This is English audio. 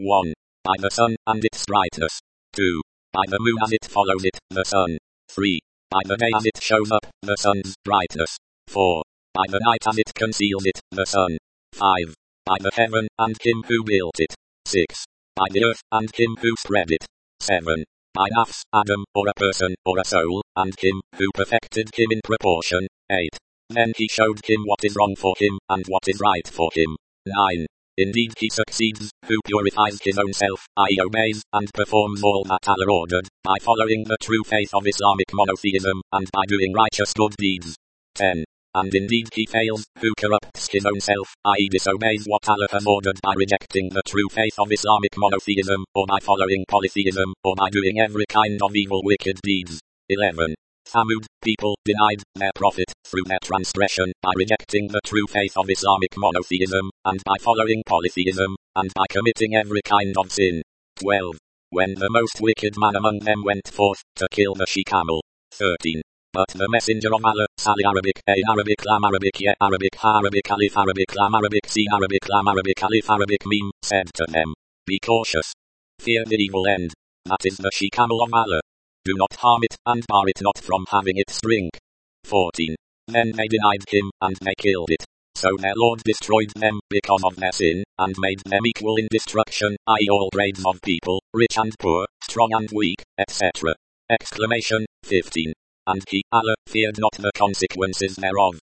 1. By the sun and its brightness. 2. By the moon as it follows it, the sun. 3. By the day as it shows up, the sun's brightness. 4. By the night as it conceals it, the sun. 5. By the heaven and him who built it. 6. By the earth and him who spread it. 7. By nafs, Adam, or a person, or a soul, and him who perfected him in proportion. 8. Then he showed him what is wrong for him, and what is right for him. 9. Indeed he succeeds, who purifies his own self, i.e. obeys, and performs all that Allah ordered, by following the true faith of Islamic monotheism, and by doing righteous good deeds. 10. And indeed he fails, who corrupts his own self, i.e. disobeys what Allah has ordered by rejecting the true faith of Islamic monotheism, or by following polytheism, or by doing every kind of evil wicked deeds. 11. Thamud, people, denied their prophet, through their transgression, by rejecting the true faith of Islamic monotheism, and by following polytheism, and by committing every kind of sin. 12. When the most wicked man among them went forth, to kill the she-camel. 13. But the messenger of Allah, Sali Arabic, A Arabic, Lam Arabic, Ye Arabic, Ha Arabic, Alif Arabic, Lam Arabic, Si Arabic, Lam Arabic, Alif Arabic, Meme, said to them, be cautious. Fear the evil end. That is the she-camel of Allah. Do not harm it, and bar it not from having its drink. 14. Then they denied him, and they killed it. So their Lord destroyed them, because of their sin, and made them equal in destruction, i.e. all grades of people, rich and poor, strong and weak, etc. Exclamation. 15. And he, Allah, feared not the consequences thereof.